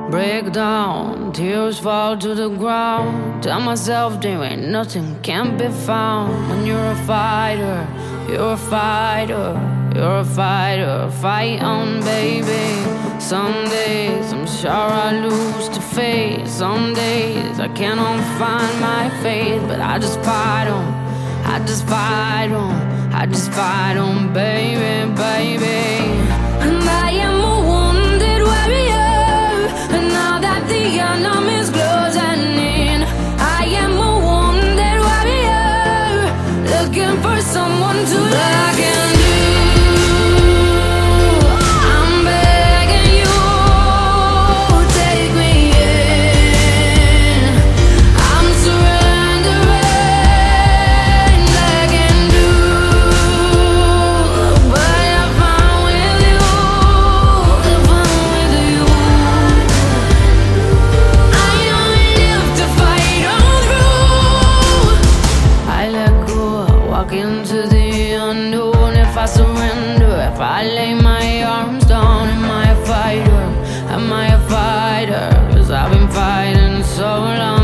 Break down, tears fall to the ground. Tell myself there ain't nothing can't be found. When you're a fighter, you're a fighter, you're a fighter. Fight on, baby. Some days I'm sure I lose to fate. Some days I cannot find my faith, but I just fight on, I just fight on, I just fight on, baby, baby. And I am a wounded warrior, and now that the enemy's closing in, I am a wounded warrior, looking for someone to love and do. I'm begging you, take me in. I'm surrendering, begging you, but if I'm with you, if I'm with you, I only live to fight on through. I let go, walk into the unknown. If I surrender, if I lay my arms down, am I a fighter? Am I a fighter? 'Cause I've been fighting so long.